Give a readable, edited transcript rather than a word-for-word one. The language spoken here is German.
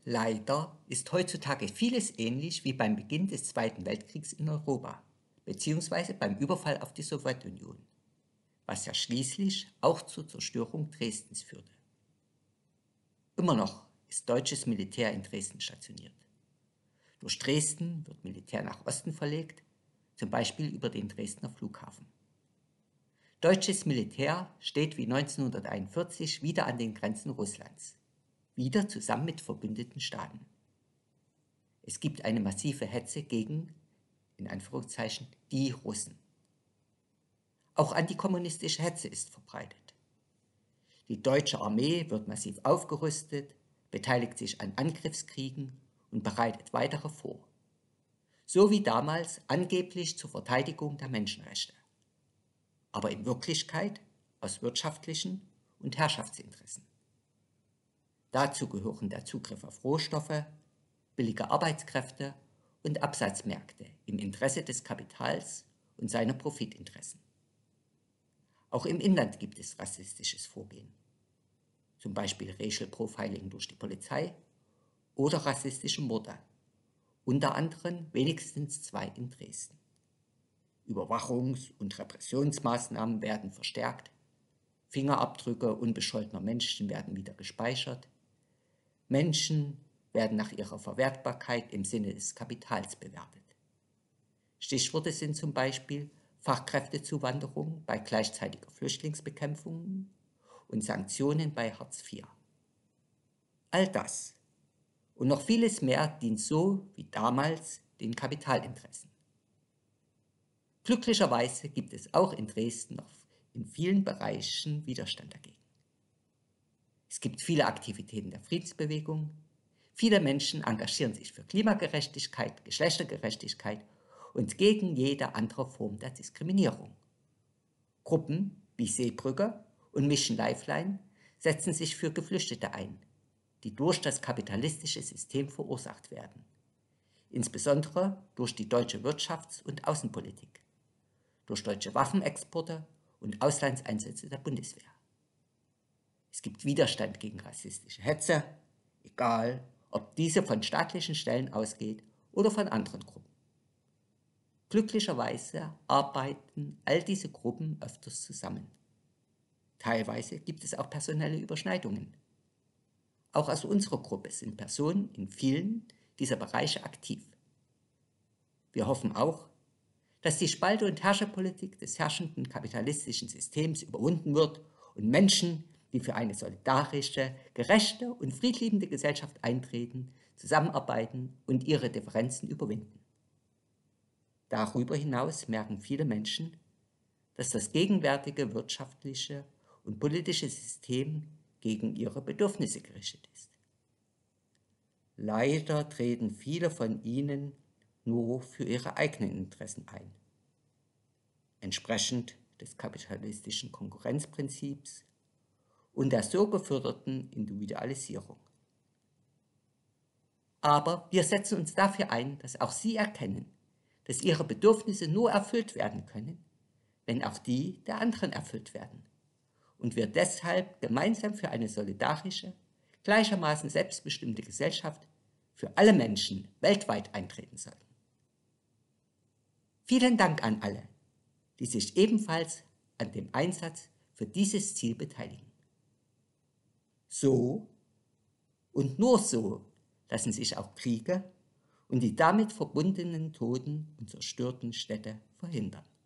Leider ist heutzutage vieles ähnlich wie beim Beginn des Zweiten Weltkriegs in Europa, beziehungsweise beim Überfall auf die Sowjetunion, was ja schließlich auch zur Zerstörung Dresdens führte. Immer noch ist deutsches Militär in Dresden stationiert. Durch Dresden wird Militär nach Osten verlegt, zum Beispiel über den Dresdner Flughafen. Deutsches Militär steht wie 1941 wieder an den Grenzen Russlands, wieder zusammen mit verbündeten Staaten. Es gibt eine massive Hetze gegen, in Anführungszeichen, die Russen. Auch antikommunistische Hetze ist verbreitet. Die deutsche Armee wird massiv aufgerüstet, beteiligt sich an Angriffskriegen und bereitet weitere vor. So wie damals angeblich zur Verteidigung der Menschenrechte. Aber in Wirklichkeit aus wirtschaftlichen und Herrschaftsinteressen. Dazu gehören der Zugriff auf Rohstoffe, billige Arbeitskräfte und Absatzmärkte im Interesse des Kapitals und seiner Profitinteressen. Auch im Inland gibt es rassistisches Vorgehen, zum Beispiel Racial Profiling durch die Polizei oder rassistische Morde, unter anderem wenigstens 2 in Dresden. Überwachungs- und Repressionsmaßnahmen werden verstärkt, Fingerabdrücke unbescholtener Menschen werden wieder gespeichert, Menschen werden nach ihrer Verwertbarkeit im Sinne des Kapitals bewertet. Stichworte sind zum Beispiel Fachkräftezuwanderung bei gleichzeitiger Flüchtlingsbekämpfung und Sanktionen bei Hartz IV. All das und noch vieles mehr dient so wie damals den Kapitalinteressen. Glücklicherweise gibt es auch in Dresden noch in vielen Bereichen Widerstand dagegen. Es gibt viele Aktivitäten der Friedensbewegung, viele Menschen engagieren sich für Klimagerechtigkeit, Geschlechtergerechtigkeit und gegen jede andere Form der Diskriminierung. Gruppen wie Seebrücke und Mission Lifeline setzen sich für Geflüchtete ein, die durch das kapitalistische System verursacht werden, insbesondere durch die deutsche Wirtschafts- und Außenpolitik, durch deutsche Waffenexporte und Auslandseinsätze der Bundeswehr. Es gibt Widerstand gegen rassistische Hetze, egal ob diese von staatlichen Stellen ausgeht oder von anderen Gruppen. Glücklicherweise arbeiten all diese Gruppen öfters zusammen. Teilweise gibt es auch personelle Überschneidungen. Auch aus unserer Gruppe sind Personen in vielen dieser Bereiche aktiv. Wir hoffen auch, dass die Spalte- und Herrscherpolitik des herrschenden kapitalistischen Systems überwunden wird und Menschen, die für eine solidarische, gerechte und friedliebende Gesellschaft eintreten, zusammenarbeiten und ihre Differenzen überwinden. Darüber hinaus merken viele Menschen, dass das gegenwärtige wirtschaftliche und politische System gegen ihre Bedürfnisse gerichtet ist. Leider treten viele von ihnen nur für ihre eigenen Interessen ein. Entsprechend des kapitalistischen Konkurrenzprinzips und der so geförderten Individualisierung. Aber wir setzen uns dafür ein, dass auch sie erkennen, dass ihre Bedürfnisse nur erfüllt werden können, wenn auch die der anderen erfüllt werden. Und wir deshalb gemeinsam für eine solidarische, gleichermaßen selbstbestimmte Gesellschaft für alle Menschen weltweit eintreten sollten. Vielen Dank an alle, die sich ebenfalls an dem Einsatz für dieses Ziel beteiligen. So und nur so lassen sich auch Kriege und die damit verbundenen Toten und zerstörten Städte verhindern.